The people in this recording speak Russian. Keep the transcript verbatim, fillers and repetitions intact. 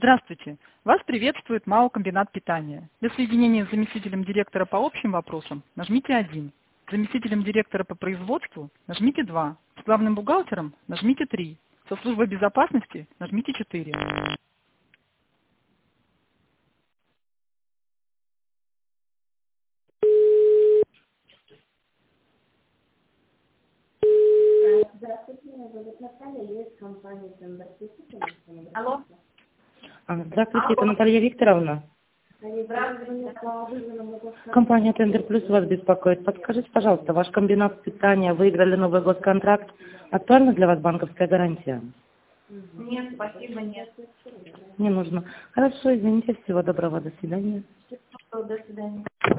Здравствуйте! Вас приветствует МАО «Комбинат питания». Для соединения с заместителем директора по общим вопросам нажмите один. С заместителем директора по производству нажмите два. С главным бухгалтером нажмите три. Со службой безопасности нажмите четыре. Здравствуйте, меня зовут Наталья, я из компании Тендер Плюс. Алло. А, Здравствуйте, это Наталья Викторовна. Компания Тендер Плюс вас беспокоит. Подскажите, пожалуйста, ваш комбинат питания, выиграли новый госконтракт. Актуальна для вас банковская гарантия? Нет, спасибо, нет. Не нужно. Хорошо, извините, всего доброго, до свидания. До свидания.